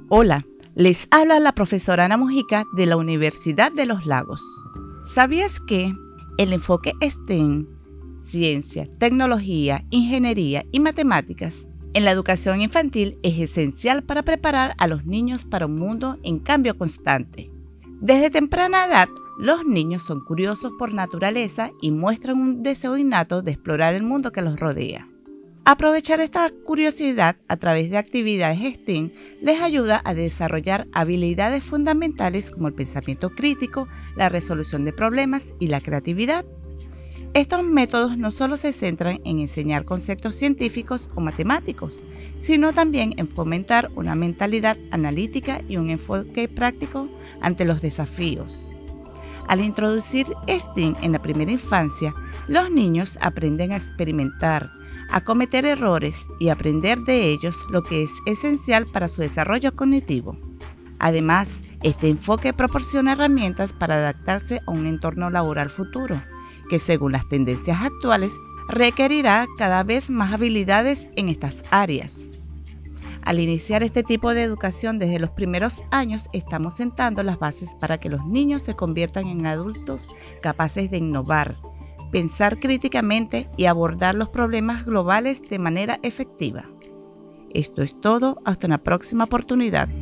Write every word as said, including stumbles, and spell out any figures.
Hola, les habla la profesora Ana Mujica de la Universidad de los Lagos. ¿Sabías que el enfoque STEM, ciencia, tecnología, ingeniería y matemáticas, en la educación infantil es esencial para preparar a los niños para un mundo en cambio constante? Desde temprana edad, los niños son curiosos por naturaleza y muestran un deseo innato de explorar el mundo que los rodea. Aprovechar esta curiosidad a través de actividades STEM les ayuda a desarrollar habilidades fundamentales como el pensamiento crítico, la resolución de problemas y la creatividad. Estos métodos no solo se centran en enseñar conceptos científicos o matemáticos, sino también en fomentar una mentalidad analítica y un enfoque práctico ante los desafíos. Al introducir STEM en la primera infancia, los niños aprenden a experimentar, a cometer errores y aprender de ellos, lo que es esencial para su desarrollo cognitivo. Además, este enfoque proporciona herramientas para adaptarse a un entorno laboral futuro, que según las tendencias actuales requerirá cada vez más habilidades en estas áreas. Al iniciar este tipo de educación desde los primeros años, estamos sentando las bases para que los niños se conviertan en adultos capaces de innovar, pensar críticamente y abordar los problemas globales de manera efectiva. Esto es todo, hasta una próxima oportunidad.